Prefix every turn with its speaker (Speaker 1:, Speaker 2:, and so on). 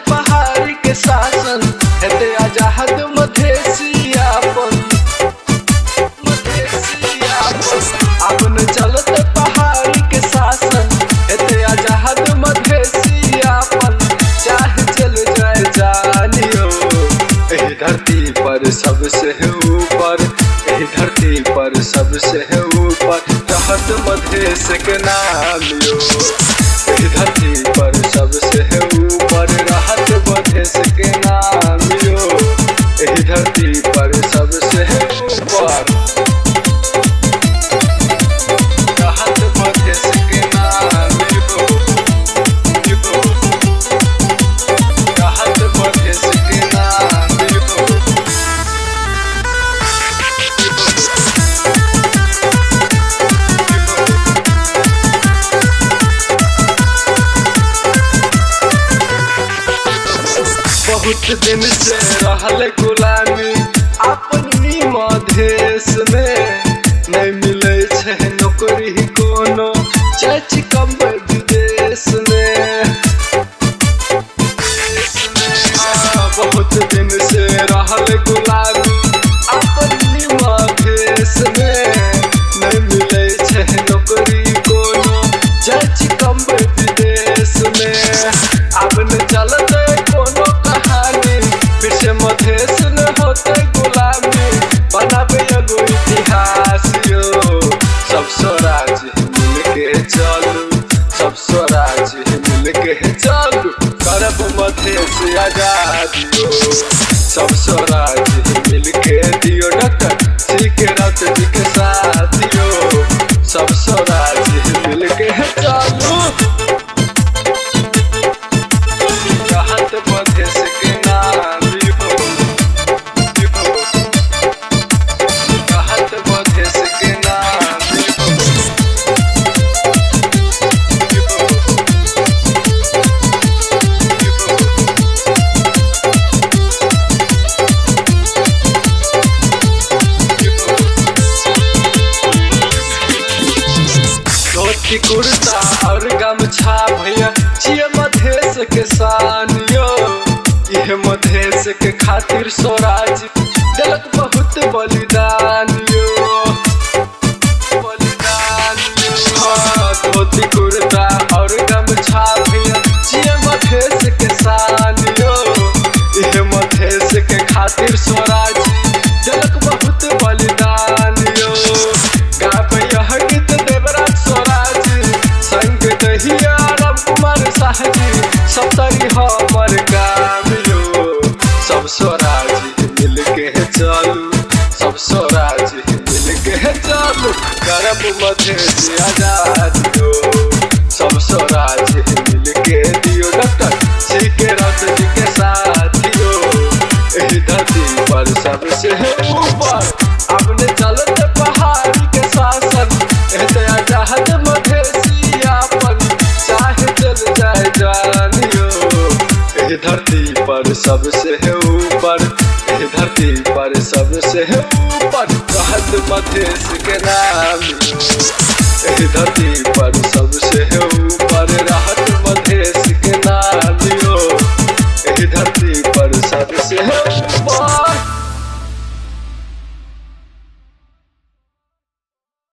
Speaker 1: पहाड़ी के शासन हेते आजाद मधेसियापन अपन चलत पहाड़ी के शासन हेते आजाद मधेसियापन चाहे चल जाए जानियो एही धरती पर सबसे ऊपर, एही धरती पर सबसे ऊपर रहत मधेश के नाम यो। एही धरती पर सबसे ऊपर रहत मधेश के नाम यो। एही धरती पर सबसे ऊपर रहत मधेश के नाम यो। रहत मधेश के नाम यो। बहुत दिन से रहल गुलामी अपनी मधेश में, नहीं मिले छे नौकरी कोनो चाची कम विदेश में। बहुत दिन से रहल गुलामी अपनी मधेश में, नहीं मिले छे नौकरी कोनो चाची कम विदेश में। अब न चलते कोनो कहानी फिर से मधेश न होते गुलामी, बनाबे एगो इतिहास यो। सब स्वराज मिल के चलू, सब स्वराज मिल के चलू, करब मधेश आजाद यो। सब स्वराज मिल के दियो डॉक्टर सी के रत जी के साथ यो। सब स्वराज मिल के चलू रहत मधेश के नाम यो। रहत मधेश के नाम यो। धोती कुर्ता और गमछा भैया जिये मधेश के शान यो। यह मधेश के खातिर स्वराज दिलक बहुत बलिदान यो। बलिदान यो। हाँ, धोती कुर्ता और गमछा भैया जिये मधेश के शान यो। यह मधेश के खातिर स्वराज दिलक बहुत बलिदान यो। गाबै यह गीत देवराज स्वराज संग दहिया राम कुमार साहजी, सप्तरी हमर काम यो। सब स्वराज मिल के चलू, सब स्वराज मिल के चलू, करब मधेश आजाद यो। सब स्वराज मिल के दियो डॉक्टर सी के रत जी के साथ यो। एही धरती पर सबसे ऊपर अपने चलत पहाड़ी के शासन हेते आजाद मधेसियापन चाहे चल जाए जानियो। एही धरती पर सबसे ऊपर, एही धरती पर सबसे ऊपर रहत मधेश के नाम यो। एही धरती पर सबसे ऊपर रहत मधेश के नाम यो। एही धरती पर सबसे